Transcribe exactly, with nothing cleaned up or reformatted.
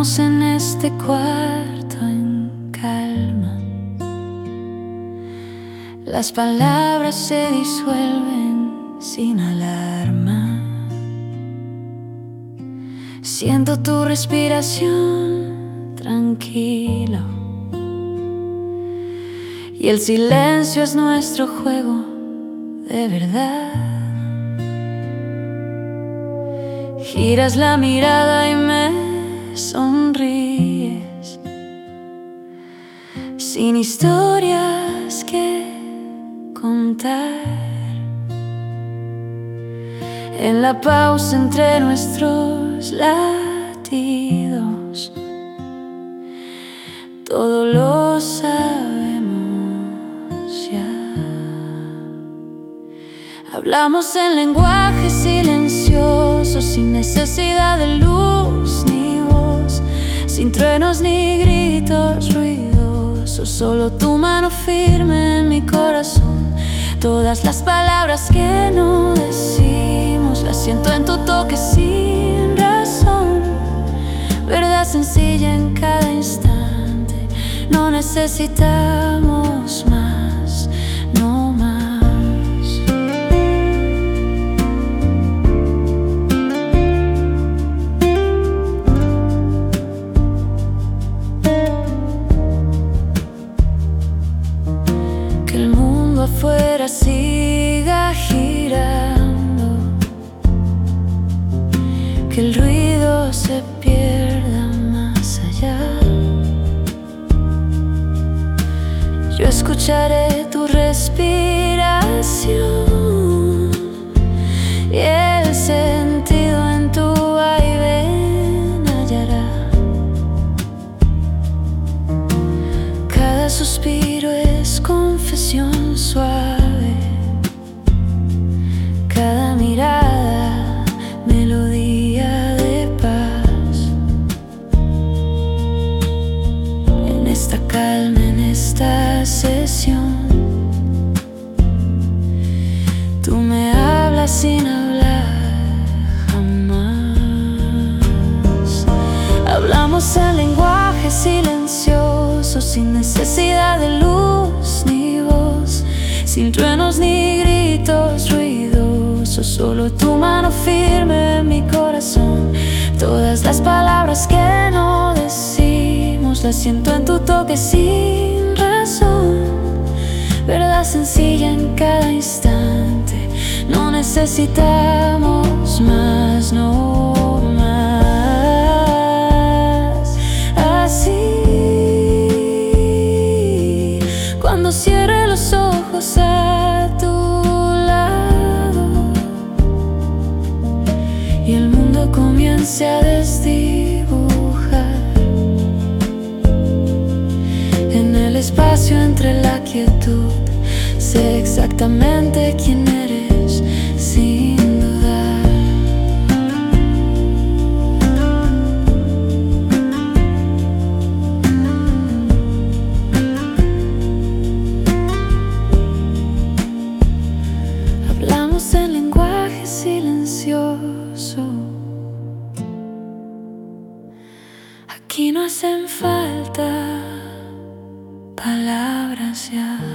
Hablamos en este cuarto en calma. Las palabras se disuelven sin alarma. Siento tu respiración tranquilo, y el silencio es nuestro juego de verdad. Giras la mirada y me sonríes, sin historias que contar. En la pausa entre nuestros latidos, todo lo sabemos ya. Hablamos en lenguaje silencioso, sin necesidad de luz ni voz, sin truenos ni gritos ruidosos, solo tu mano firme en mi corazón. Todas las palabras que no decimos las siento en tu toque sin razón. Verdad sencilla en cada instante, no necesitamos más, no más. Que el mundo afuera siga girando, que el ruido se pierda más allá. Yo escucharé tu respiración y el sentido en tu vaivén hallará. Cada suspiro es confesión suave, cada mirada melodía de paz. En esta calma, en esta sesión, tú me hablas sin hablar jamás. Hablamos en lenguaje silencioso, sin necesidad de luz ni voz, sin truenos ni gritos ruidosos, solo tu mano firme en mi corazón. Todas las palabras que no decimos las siento en tu toque sin razón. Verdad sencilla en cada instante, no necesitamos más, no más. Así, cuando cierre los ojos a tu lado y el mundo comience a desdibujar, en el espacio entre la quietud, sé exactamente quién eres sin dudar. Hablamos en lenguaje silencioso, aquí no hacen falta palabras ya.